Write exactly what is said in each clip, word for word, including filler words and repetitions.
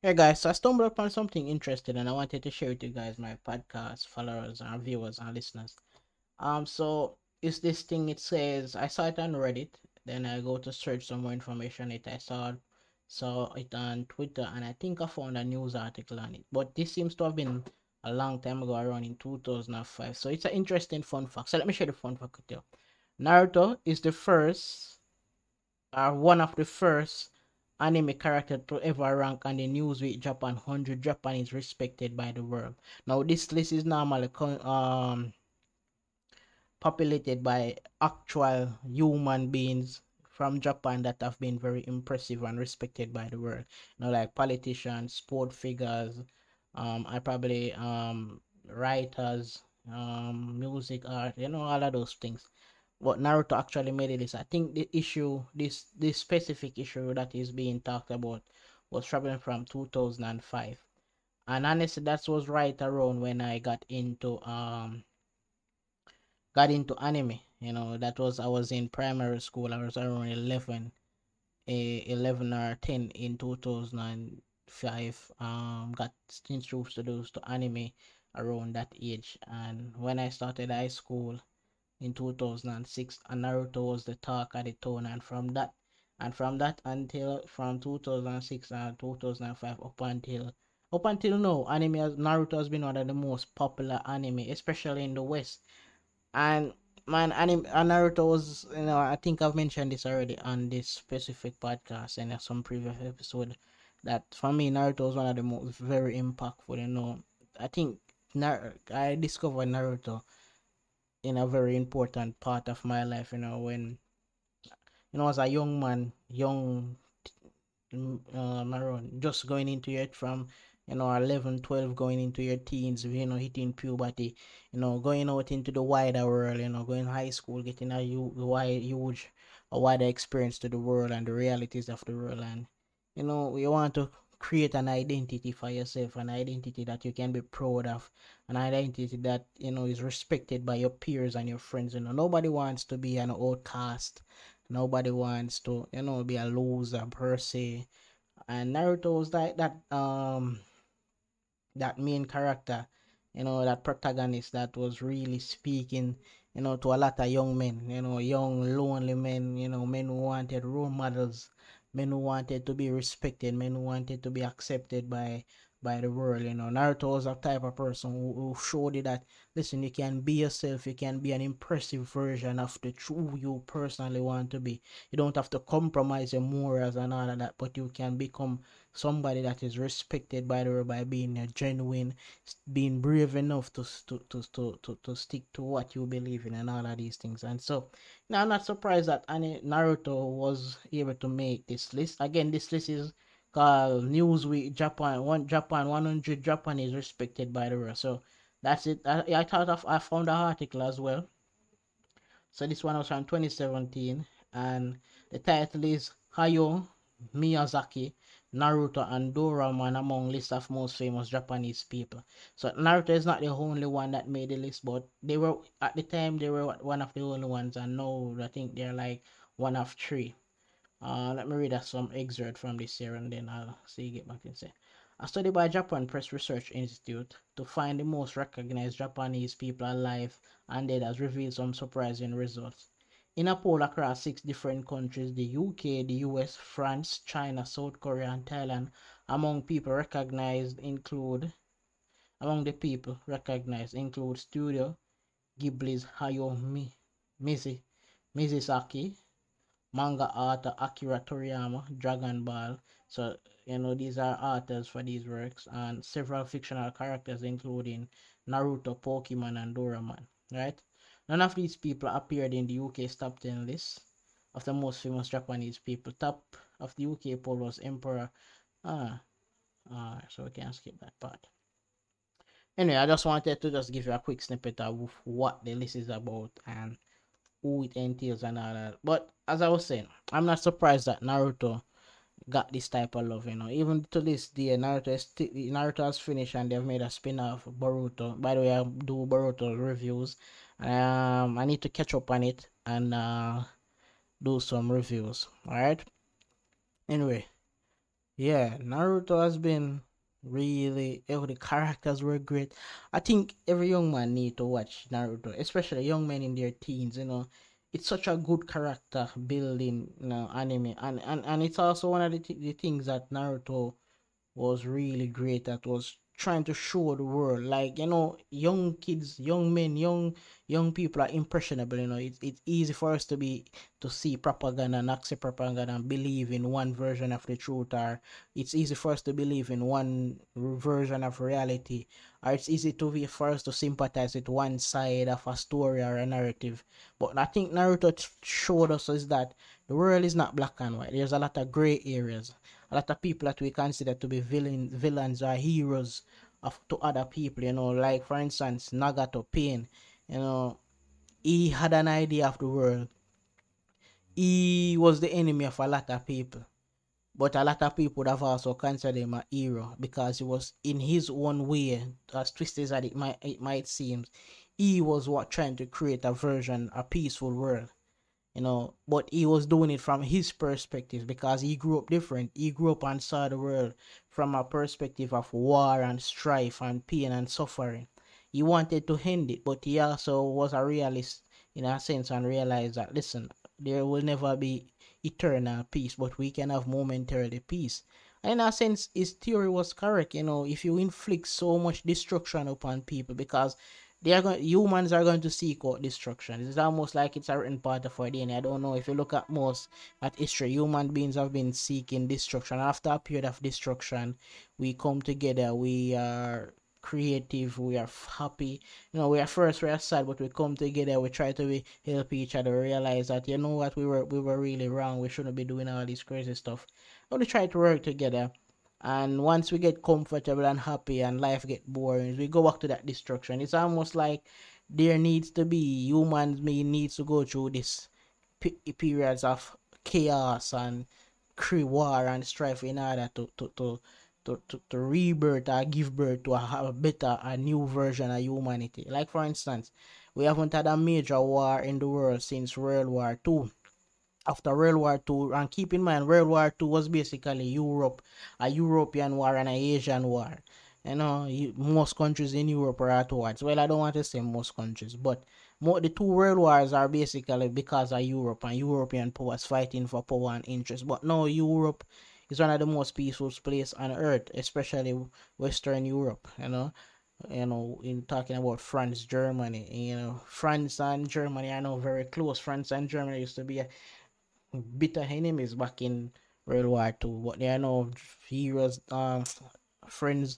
Hey guys, so I stumbled upon something interesting and I wanted to share with you guys, my podcast followers and viewers and listeners. Um, so it's this thing it says I saw it on Reddit, then I go to search some more information. It I saw saw it on Twitter and I think I found a news article on it. But this seems to have been a long time ago, around in two thousand five. So it's an interesting fun fact. So let me share the fun fact with you. Naruto is the first are one of the first anime character to ever rank on the Newsweek Japan one hundred Japanese respected by the world. Now, this list is normally um populated by actual human beings from Japan that have been very impressive and respected by the world. You know, like politicians, sport figures, um, I probably um writers, um, music art, you know, all of those things. What Naruto actually made it is, I think the issue, this this specific issue that is being talked about, was traveling from two thousand five, and honestly, that was right around when I got into um got into anime. You know, that was I was in primary school. I was around eleven, eh, eleven or ten in two thousand five. Um, got introduced to those to anime around that age, and when I started high school in two thousand six, and Naruto was the talk of the town, and from that and from that until from two thousand six and two thousand five up until up until now, anime has, Naruto has been one of the most popular anime, especially in the West. And man, anime uh, Naruto was, you know, I think I've mentioned this already on this specific podcast and some previous episode, that for me Naruto was one of the most very impactful. You know, I think Nar- I discovered Naruto in a very important part of my life, you know, when, you know, as a young man, young, mm, uh, around just going into it from, you know, eleven, twelve, going into your teens, you know, hitting puberty, you know, going out into the wider world, you know, going high school, getting a wide, huge, a wider experience to the world and the realities of the world. And, you know, you want to create an identity for yourself, an identity that you can be proud of, an identity that, you know, is respected by your peers and your friends. You know, nobody wants to be an outcast. Nobody wants to, you know, be a loser per se. And Naruto was like that um that main character, you know, that protagonist that was really speaking, you know, to a lot of young men, you know, young lonely men, you know, men who wanted role models, men who wanted to be respected, men who wanted to be accepted by by the world. You know, Naruto was a type of person who, who showed you that, listen, you can be yourself, you can be an impressive version of the true you personally want to be. You don't have to compromise your morals and all of that, but you can become somebody that is respected by the world by being a genuine, being brave enough to to, to, to, to, to stick to what you believe in and all of these things. And so now I'm not surprised that Ani Naruto was able to make this list. Again, this list is called Newsweek Japan. One Japan one hundred Japan is respected by the world. So that's it. I, I thought of I found an article as well. So this one was from twenty seventeen, and the title is Hayao Miyazaki, Naruto and Doraemon among list of most famous Japanese people. So Naruto is not the only one that made the list, but they were at the time they were one of the only ones, and now I think they're like one of three. Uh, let me read us some excerpt from this here, and then I'll see get back and say. A study by Japan Press Research Institute to find the most recognized Japanese people alive and dead has revealed some surprising results. In a poll across six different countries, the U K, the U S, France, China, South Korea, and Thailand, among people recognized include among the people recognized include Studio Ghibli's Hayao Mizi, Mizusaki, manga author Akira Toriyama, Dragon Ball. So, you know, these are authors for these works, and several fictional characters, including Naruto, Pokemon, and Doraemon, right? None of these people appeared in the U K's top ten list of the most famous Japanese people. Top of the U K poll was Emperor. Ah, ah, so we can skip that part. Anyway, I just wanted to just give you a quick snippet of what the list is about and who it entails and all that. But as I was saying, I'm not surprised that Naruto got this type of love, you know. Even to this day, Naruto is sti- Naruto has finished and they've made a spin-off Boruto. By the way, I do Boruto reviews. Um, I need to catch up on it and uh do some reviews. All right. Anyway, Yeah, Naruto has been really, oh, the characters were great. I think every young man need to watch Naruto, especially young men in their teens. You know, it's such a good character building, you know, anime, and and and it's also one of the, th- the things that Naruto was really great at, was trying to show the world, like, you know, young kids, young men, young young people are impressionable. You know, it's, it's easy for us to be to see propaganda and accept propaganda and believe in one version of the truth, or it's easy for us to believe in one version of reality, or it's easy to be for us to sympathize with one side of a story or a narrative. But I think Naruto showed us is that the world is not black and white. There's a lot of gray areas, a lot of people that we consider to be villain, villains or heroes of to other people, you know, like for instance Nagato Pain, you know, he had an idea of the world. He was the enemy of a lot of people. But a lot of people would have also considered him a hero because he was in his own way, as twisted as it might it might seem, he was what trying to create a version, a peaceful world, you know, but he was doing it from his perspective because he grew up different. He grew up and saw the world from a perspective of war and strife and pain and suffering. He wanted to end it, but he also was a realist in a sense and realized that, listen, there will never be eternal peace, but we can have momentary peace. And in a sense, his theory was correct. You know, if you inflict so much destruction upon people, because they are going humans are going to seek out destruction. It's almost like it's a written part of our D N A. I don't know if you look at most at history, human beings have been seeking destruction. After a period of destruction, we come together, we are creative, we are happy. You know, we are first we are sad, but we come together, we try to be, help each other, realize that, you know what, we were we were really wrong. We shouldn't be doing all this crazy stuff. But we try to work together, and once we get comfortable and happy and life get boring, we go back to that destruction. It's almost like there needs to be humans may needs to go through this p- periods of chaos and cre war and strife in order to to to to, to, to rebirth or give birth to a, a better, a new version of humanity. Like for instance, we haven't had a major war in the world since World War Two. After World War Two, and keep in mind, World War Two was basically Europe, a European war and an Asian war. You know, most countries in Europe are at war. Well, I don't want to say most countries, but more, the two world wars are basically because of Europe and European powers fighting for power and interest. But now Europe is one of the most peaceful places on earth, especially Western Europe. You know, you know, in talking about France, Germany, you know, France and Germany are now very close. France and Germany used to be a bitter enemies back in World War Two, but they are now heroes, um, friends,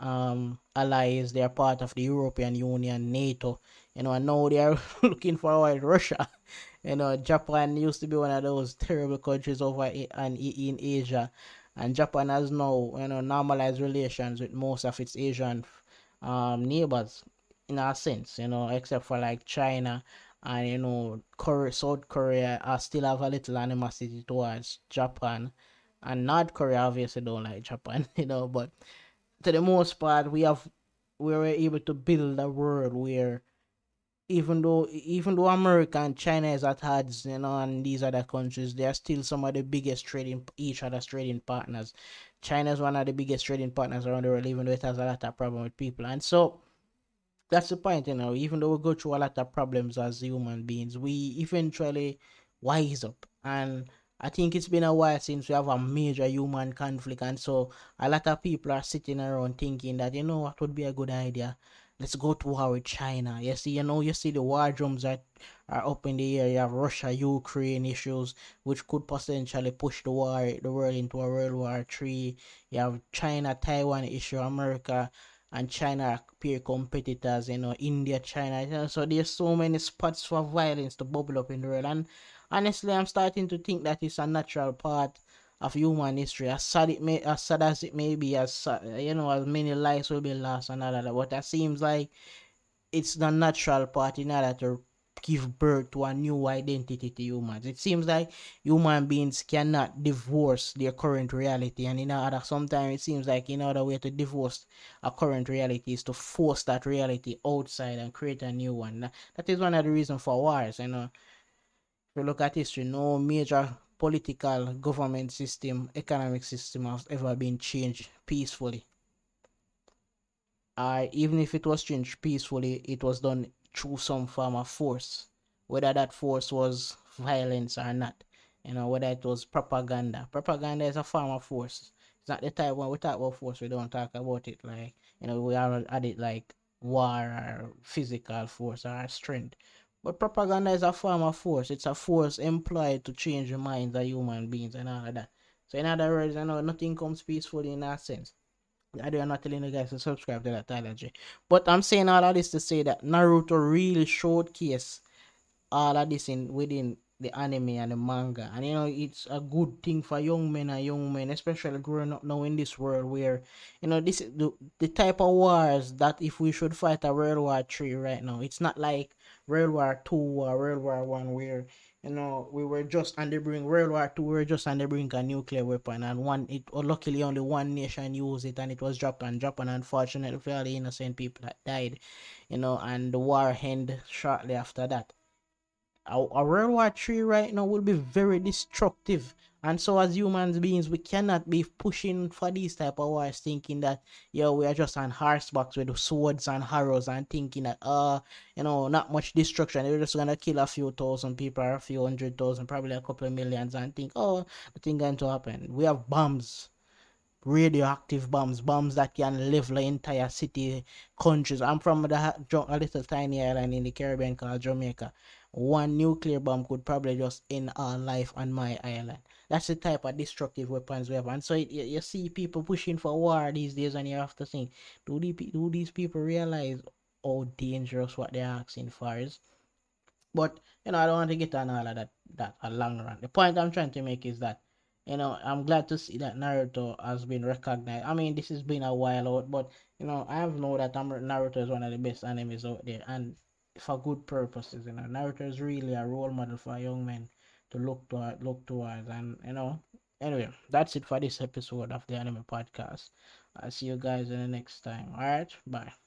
um, allies. They are part of the European Union, NATO. You know, and now they are looking for oil. Russia. You know, Japan used to be one of those terrible countries over and in Asia, and Japan has now, you know, normalized relations with most of its Asian um neighbors in a sense, you know, except for like China and, you know, Korea, South Korea uh, still have a little animosity towards Japan, and North Korea obviously don't like Japan, you know. But to the most part, we have we were able to build a world where even though even though America and China is at odds, you know, and these other countries, they are still some of the biggest trading each other's trading partners. China is one of the biggest trading partners around the world, even though it has a lot of problem with people, and so that's the point, you know. Even though we go through a lot of problems as human beings, we eventually wise up. And I think it's been a while since we have a major human conflict, and so a lot of people are sitting around thinking that, you know what would be a good idea. Let's go to war with China. You see, you know, you see the war drums that are up in the air. You have Russia, Ukraine issues, which could potentially push the war, the world into a World War Three. You have China, Taiwan issue, America and China are peer competitors, you know, India, China, you know, so there's so many spots for violence to bubble up in the world. And honestly, I'm starting to think that it's a natural part of human history. As sad it may, as sad as it may be, as sad, you know, as many lives will be lost and all that. But that seems like it's the natural part in order to give birth to a new identity to humans. It seems like human beings cannot divorce their current reality, and in order, sometimes it seems like in order way to divorce a current reality is to force that reality outside and create a new one. That is one of the reasons for wars. You know, if you look at history, no major political government system, economic system has ever been changed peacefully. Uh, even if it was changed peacefully, it was done through some form of force, whether that force was violence or not. You know, whether it was propaganda. Propaganda is a form of force. It's not the type when we talk about force, we don't talk about it like, you know, we are at it like war or physical force or strength. But propaganda is a form of force. It's a force employed to change the minds of human beings and all of that. So in other words, I know nothing comes peacefully in that sense. I do not telling you guys to subscribe to that trilogy. But I'm saying all of this to say that Naruto really showcase all of this in within the anime and the manga. And you know, it's a good thing for young men and young men, especially growing up now in this world where, you know, this is the, the type of wars that if we should fight a World War Three right now, it's not like World War Two or World War One where, you know, we were just on the brink. World War Two, we were just on the brink of nuclear weapon, and one it well, luckily only one nation used it, and it was Japan. Japan, unfortunately, for all the innocent people that died, you know, and the war ended shortly after that. A, a World War Three right now will be very destructive. And so as human beings, we cannot be pushing for these type of wars thinking that, yo, we are just on horsebacks with swords and arrows and thinking that, uh, you know, not much destruction. They're just gonna kill a few thousand people or a few hundred thousand, probably a couple of millions and think, oh, nothing going to happen. We have bombs, radioactive bombs, bombs that can level the entire city, countries. I'm from the, a little tiny island in the Caribbean called Jamaica. One nuclear bomb could probably just end our life on my island. That's the type of destructive weapons we have. And so it, you, you see people pushing for war these days, and you have to think, do, the, do these people realize how dangerous what they're asking for is? But you know, I don't want to get on all of that that a long run. The point I'm trying to make is that, you know, I'm glad to see that Naruto has been recognized. I mean, this has been a while out, but you know, I have known that Naruto is one of the best animes out there, and for good purposes. You know, Naruto is really a role model for young men to look to look towards, and you know. Anyway, that's it for this episode of the Anime Podcast. I'll see you guys in the next time. All right, bye.